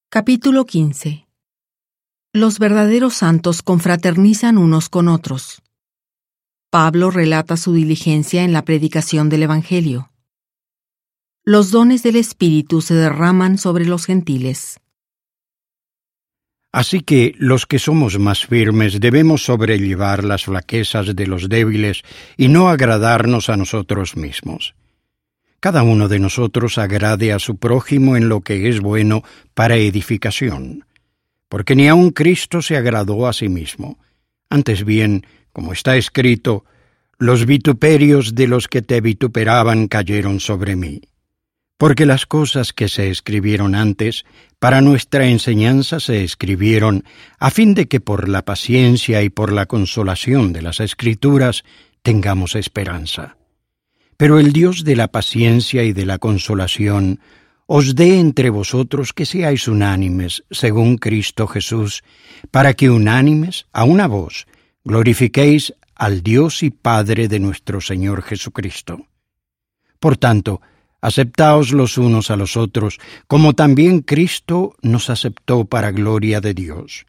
Capítulo 15. Los verdaderos santos confraternizan unos con otros. Pablo relata su diligencia en la predicación del Evangelio. Los dones del Espíritu se derraman sobre los gentiles. Así que los que somos más firmes debemos sobrellevar las flaquezas de los débiles y no agradarnos a nosotros mismos. Cada uno de nosotros agrade a su prójimo en lo que es bueno para edificación, porque ni aun Cristo se agradó a sí mismo. Antes bien, como está escrito, los vituperios de los que te vituperaban cayeron sobre mí. Porque las cosas que se escribieron antes, para nuestra enseñanza se escribieron, a fin de que por la paciencia y por la consolación de las Escrituras tengamos esperanza. Pero el Dios de la paciencia y de la consolación os dé entre vosotros que seáis unánimes, según Cristo Jesús, para que unánimes, a una voz, glorifiquéis al Dios y Padre de nuestro Señor Jesucristo. Por tanto, aceptaos los unos a los otros, como también Cristo nos aceptó para gloria de Dios.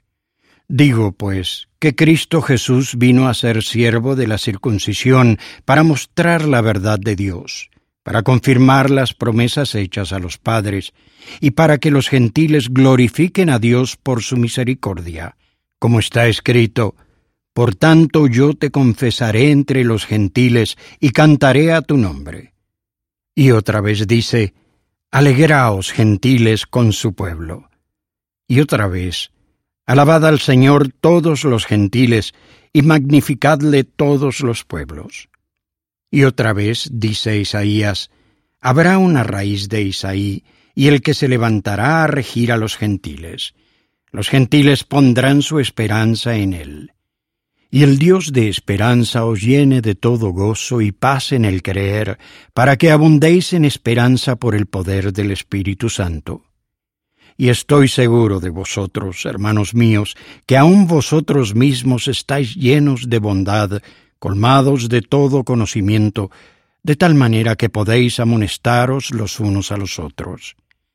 Digo, pues, que Cristo Jesús vino a ser siervo de la circuncisión para mostrar la verdad de Dios, para confirmar las promesas hechas a los padres, y para que los gentiles glorifiquen a Dios por su misericordia. Como está escrito, «Por tanto yo te confesaré entre los gentiles y cantaré a tu nombre». Y otra vez dice, «Alegraos, gentiles, con su pueblo». Y otra vez, «Alabad al Señor todos los gentiles, y magnificadle todos los pueblos». Y otra vez, dice Isaías, «Habrá una raíz de Isaí, y el que se levantará a regir a los gentiles. Los gentiles pondrán su esperanza en él». Y el Dios de esperanza os llene de todo gozo y paz en el creer, para que abundéis en esperanza por el poder del Espíritu Santo. Y estoy seguro de vosotros, hermanos míos, que aun vosotros mismos estáis llenos de bondad, colmados de todo conocimiento, de tal manera que podéis amonestaros los unos a los otros.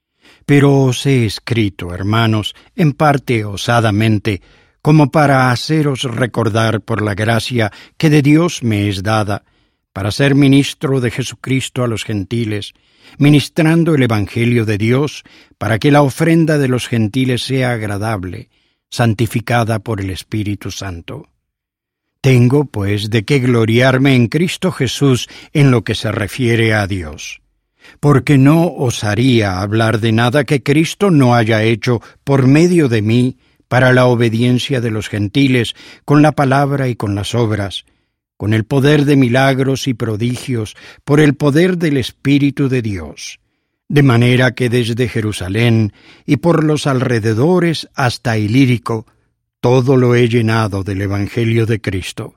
Pero os he escrito, hermanos, en parte osadamente, como para haceros recordar por la gracia que de Dios me es dada, para ser ministro de Jesucristo a los gentiles, ministrando el Evangelio de Dios, para que la ofrenda de los gentiles sea agradable, santificada por el Espíritu Santo. Tengo, pues, de qué gloriarme en Cristo Jesús en lo que se refiere a Dios, porque no osaría hablar de nada que Cristo no haya hecho por medio de mí para la obediencia de los gentiles, con la palabra y con las obras, con el poder de milagros y prodigios, por el poder del Espíritu de Dios, de manera que desde Jerusalén y por los alrededores hasta Ilírico, todo lo he llenado del Evangelio de Cristo.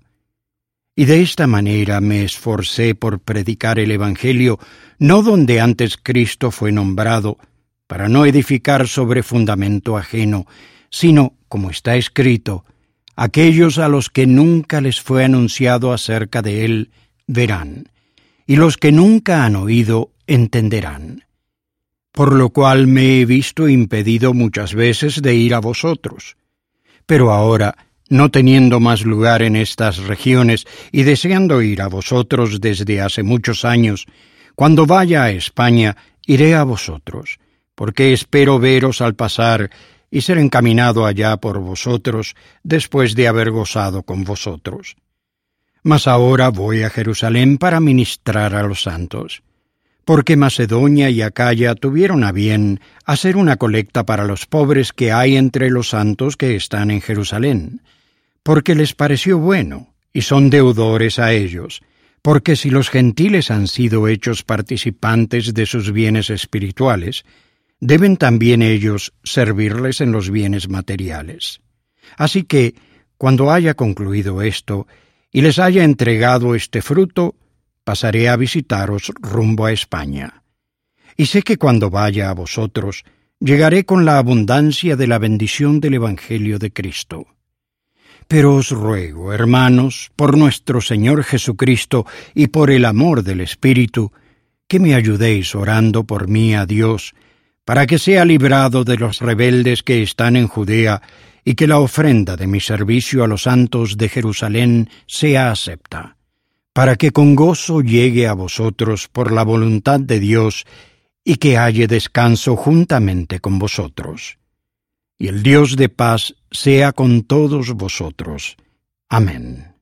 Y de esta manera me esforcé por predicar el Evangelio, no donde antes Cristo fue nombrado, para no edificar sobre fundamento ajeno, sino, como está escrito, aquellos a los que nunca les fue anunciado acerca de él, verán, y los que nunca han oído, entenderán. Por lo cual me he visto impedido muchas veces de ir a vosotros. Pero ahora, no teniendo más lugar en estas regiones y deseando ir a vosotros desde hace muchos años, cuando vaya a España, iré a vosotros, porque espero veros al pasar y ser encaminado allá por vosotros, después de haber gozado con vosotros. Mas ahora voy a Jerusalén para ministrar a los santos, porque Macedonia y Acaya tuvieron a bien hacer una colecta para los pobres que hay entre los santos que están en Jerusalén, porque les pareció bueno, y son deudores a ellos, porque si los gentiles han sido hechos participantes de sus bienes espirituales, deben también ellos servirles en los bienes materiales. Así que, cuando haya concluido esto, y les haya entregado este fruto, pasaré a visitaros rumbo a España. Y sé que cuando vaya a vosotros, llegaré con la abundancia de la bendición del Evangelio de Cristo. Pero os ruego, hermanos, por nuestro Señor Jesucristo y por el amor del Espíritu, que me ayudéis orando por mí a Dios, para que sea librado de los rebeldes que están en Judea, y que la ofrenda de mi servicio a los santos de Jerusalén sea acepta, para que con gozo llegue a vosotros por la voluntad de Dios, y que halle descanso juntamente con vosotros. Y el Dios de paz sea con todos vosotros. Amén.